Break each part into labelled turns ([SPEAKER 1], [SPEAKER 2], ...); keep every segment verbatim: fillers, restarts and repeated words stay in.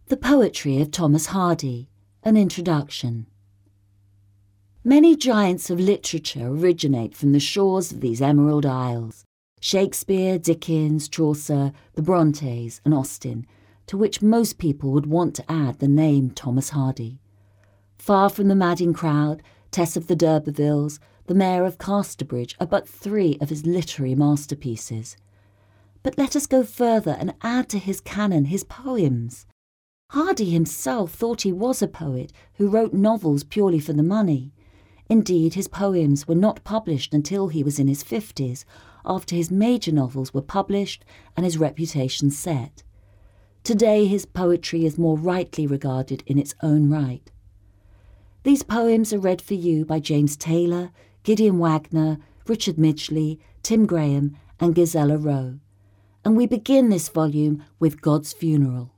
[SPEAKER 1] The Poetry of Thomas Hardy, an introduction. Many giants of literature originate from the shores of these Emerald Isles. Shakespeare, Dickens, Chaucer, the Brontes and Austen, to which most people would want to add the name Thomas Hardy. Far from the madding crowd, Tess of the d'Urbervilles, the Mayor of Casterbridge are but three of his literary masterpieces. But let us go further and add to his canon his poems. Hardy himself thought he was a poet who wrote novels purely for the money. Indeed, his poems were not published until he was in his fifties, after his major novels were published and his reputation set. Today his poetry is more rightly regarded in its own right. These poems are read for you by James Taylor, Gideon Wagner, Richard Midgley, Tim Graham and Gisela Rowe. And we begin this volume with God's Funeral.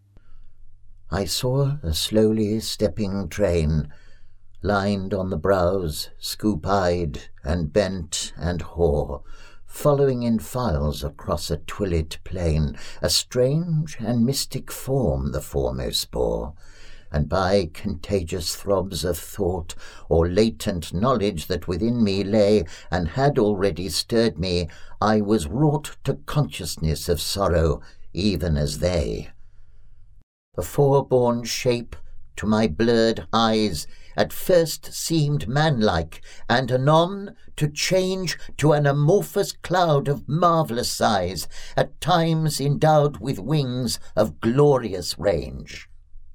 [SPEAKER 2] I saw a slowly stepping train, lined on the brows, scoop-eyed and bent and hoar, following in files across a twilit plain, a strange and mystic form the foremost bore, and by contagious throbs of thought, or latent knowledge that within me lay and had already stirred me, I was wrought to consciousness of sorrow, even as they. A forborn shape to my blurred eyes at first seemed manlike, and anon to change to an amorphous cloud of marvellous size, at times endowed with wings of glorious range.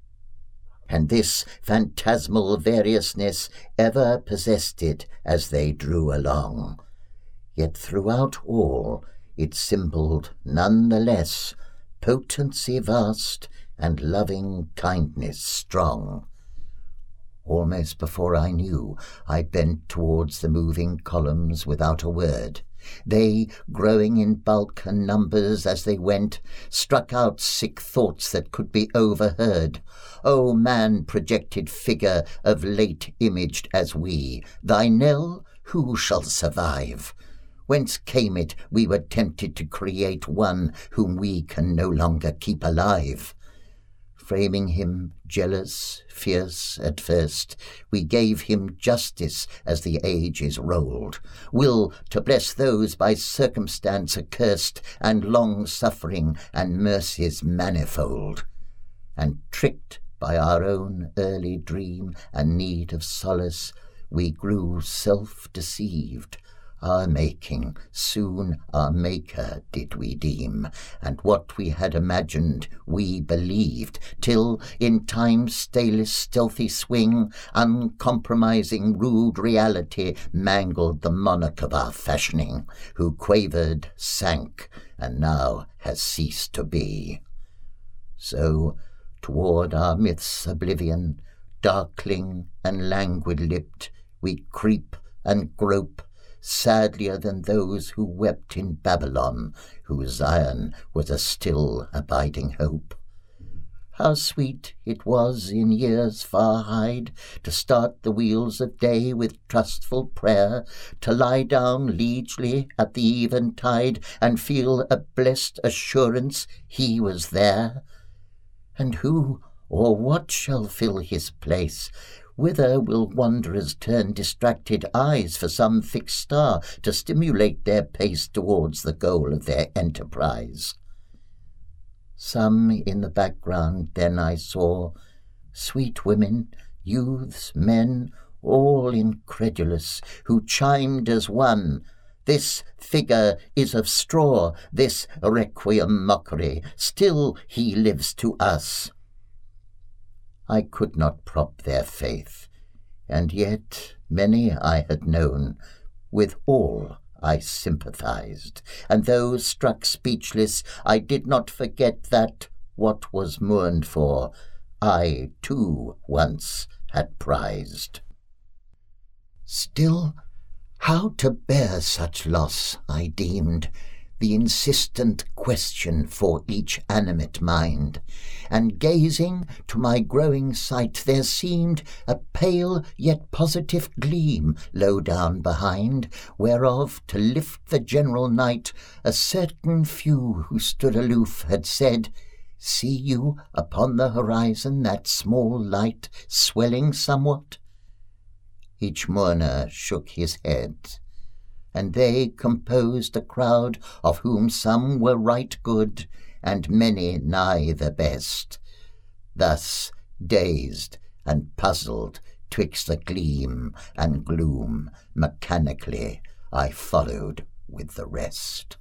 [SPEAKER 2] And this phantasmal variousness ever possessed it as they drew along. Yet throughout all it symboled none the less potency vast and loving kindness strong. Almost before I knew, I bent towards the moving columns without a word. They, growing in bulk and numbers as they went, struck out sick thoughts that could be overheard. O man projected figure of late imaged as we, thy knell who shall survive? Whence came it we were tempted to create one whom we can no longer keep alive? Framing him jealous, fierce at first, we gave him justice as the ages rolled, will to bless those by circumstance accursed, and long-suffering and mercies manifold. And tricked by our own early dream and need of solace, we grew self-deceived. Our making, soon our maker did we deem, and what we had imagined we believed, till in time's stalest stealthy swing, uncompromising rude reality mangled the monarch of our fashioning, who quavered, sank, and now has ceased to be. So, toward our myth's oblivion, darkling and languid-lipped, we creep and grope, sadlier than those who wept in Babylon, whose Zion was a still abiding hope. How sweet it was in years far hied to start the wheels of day with trustful prayer, to lie down liegely at the eventide and feel a blessed assurance he was there. And who or what shall fill his place? Whither will wanderers turn distracted eyes for some fixed star to stimulate their pace towards the goal of their enterprise? Some in the background then I saw, sweet women, youths, men, all incredulous, who chimed as one, "This figure is of straw, this requiem mockery, still he lives to us." I could not prop their faith, and yet many I had known, with all I sympathized, and though struck speechless, I did not forget that what was mourned for, I too once had prized. Still, how to bear such loss, I deemed, the insistent question for each animate mind, and gazing to my growing sight there seemed a pale yet positive gleam low down behind, whereof to lift the general night a certain few who stood aloof had said, See you upon the horizon that small light swelling somewhat? Each mourner shook his head, and they composed a crowd of whom some were right good, and many nigh the best. Thus, dazed and puzzled twixt the gleam and gloom, mechanically I followed with the rest.